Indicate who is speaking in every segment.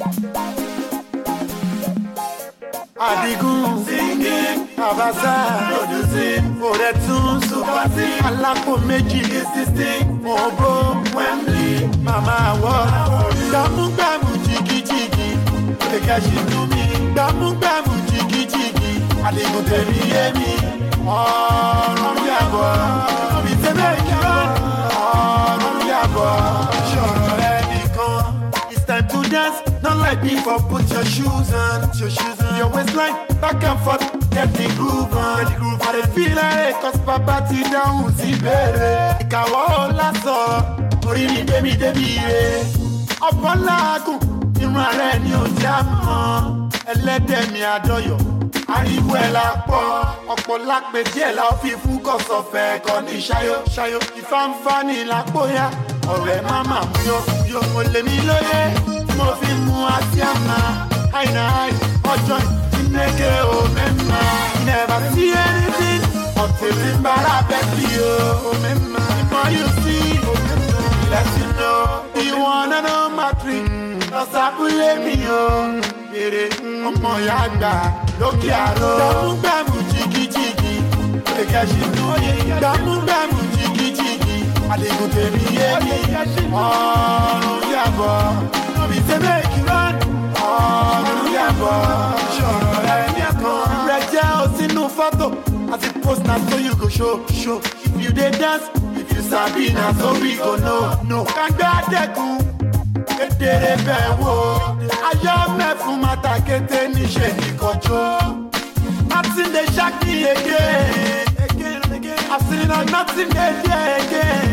Speaker 1: Adigun singing, Abasa producing, Oretun supersing, Alapo méjì existing, Mobo Wembley, Mama Award. Gbàmúgbàmù jìgìjìgì, Olèkẹ́sì tú mi. Gbàmúgbàmù jìgìjìgì, Adigun tèmi yé mi. Ọ̀run yàbọ̀, omi tẹ́lẹ̀ yàbọ̀. Ọ̀run yàbọ̀, ṣọ̀rọ̀ rẹ̀ nìkan. It's time to dance, not like before. Put your shoes on, your waistline, back and forth, get the groove on. I dey feel like cause Papa ti down sí bẹ̀rẹ̀. Ìkàwọ́ lásọ̀, orí mi débi re. Ọ̀pọ̀ làágùn, irun ààrẹ ni ò já mọ́. Ẹlẹ́dẹ̀ mi àdọ́yọ̀, ariwo ẹ̀ la pọ̀. Ọ̀pọ̀ lápè díẹ̀ la ó fi fún kọ̀sọ̀fẹ́ kọ́ ní ṣayó. Ìfáǹfà ni làpóyá, ọ̀rẹ́ máma mú yó. Mo lè mí lóye, mo fi mú àti àmà. Àìnà ọjọ́ ìdílé o mẹ́ma. Never see anything until the mbara bẹ́ẹ̀kì o mẹ́ma. The more you see, let you know. You wanna know my trick? Lọ́sàkúlé mi o. Bèrè ọmọ ìyá àgbà lókè àrò. Gbàmúgbàmù jìgìjìgì, Olèkẹ́sì tú mi. Gbàmúgbàmù jìgìjìgì, Adigun tèmi yé mi. Ọ̀run yàbọ̀, omi tẹ́lẹ̀ kìrán. Ọ̀run yàbọ̀, ṣọ̀rọ̀ rẹ̀ nìkan. Rẹ̀ jẹ́ òsínú fọ́tò, àti post na so you go show. If you dey dance, if you sabi na so we go know. Kàngbẹ́ àdẹ́kùn, kedere bẹ́ẹ̀ wò. Ayọ̀ mẹ́fún mata kété níṣẹ́ ìkọjọ́. Nothing dey shock me again. I see no nothing dey there again.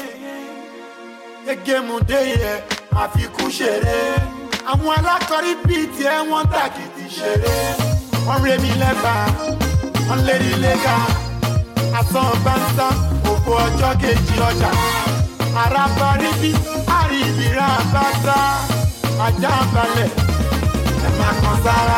Speaker 1: Egemu dey yẹ, àfikún ṣeré. Àwọn alákọ̀rí bíi tiẹ̀ wọ́n tàkìtì ṣeré. Wọ́n ré mi lẹ́bàá, wọ́n lérí lẹ́ka. Àsán bánsá, òkú ọjọ́ kejì ọjà. Àràbárí bí àríbìrà bàtà. Ajá balẹ̀, ẹ máa kan sára.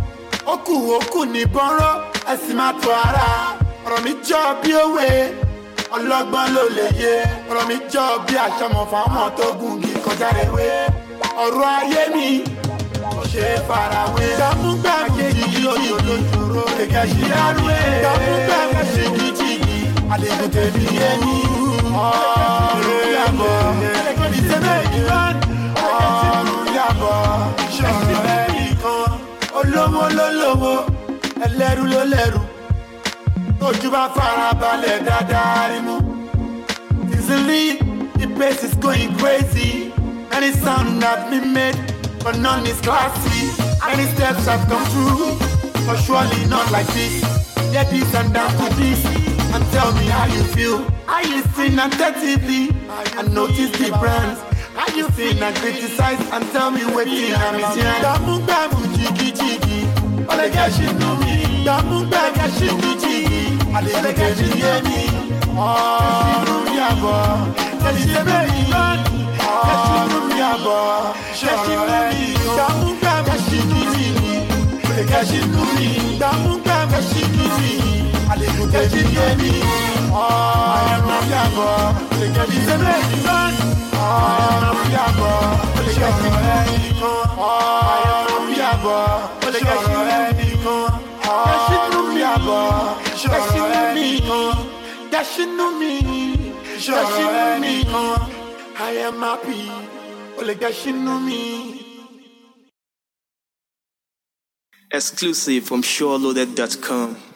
Speaker 1: Ókù ní bọ́nrọ́, ẹ sì máa tọ́ ara. Ọ̀rọ̀ mi jọ bí òwe, ọlọ́gbọ́n ló lè yé. Ọ̀rọ̀ mi jọ bí àṣọmọ̀ fáwọn tó gùngì kọjá rewé. Ọ̀rọ̀ ayé mi kò ṣe é farawé. Gbàmúgbàmù jìgìjìgì, Olèkẹ́sì dárúwé. Gbàmúgbàmù jìgìjìgì, Adigun tèmi yé mi. Ọ̀run yàbọ̀, omi tẹ́lẹ̀ kìrán. Ọ̀run yàbọ̀, ṣọ̀rọ̀ rẹ̀ nìkan. Olówó ló lówó, ẹlẹ́rú ló lẹ́rú. Tójú bá farabalẹ̀ dáadáa rí mú. Easily, the place is going crazy. Any sound have been made, but none is classy. Many steps have come through, but surely not like this. Get this and down to this, and tell me how you feel. I listen attentively and notice the brands. How you feel and criticize and tell me what you are missing. Gbàmúgbàmù jìgìjìgì, Olèkẹ́sì tú mi. Gbàmúgbàmù jìgìjìgì, Adigun tèmi yé mi. Ọ̀run yàbọ̀, tẹ̀lé mi lọ́nà. Ọ̀run yàbọ̀, ṣọ̀rọ̀ rẹ̀ nìkan. Gbàmúgbàmù jìgìjìgì, Olèkẹ́sì tú mi. Gbàmúgbàmù jìgìjìgì, Adigun tèmi yé mi. Ọ̀run yàbọ̀, Olèkẹ́sì tẹ̀lé mi lọ́nà. Ọ̀run yàbọ̀, Olèkẹ́sì rẹ̀ nìkan. Ọ̀run yàbọ̀, Olèkẹ́sì rẹ̀ nìkan. Kẹ́sì tú mi yàbọ̀, kẹ́sì rẹ̀ nìkan. Kẹ́sì tú mi, kẹ́sì rẹ̀ nìkan. I am happy, Olèkẹ́sì tú mi.
Speaker 2: Exclusive from SureLoaded.com.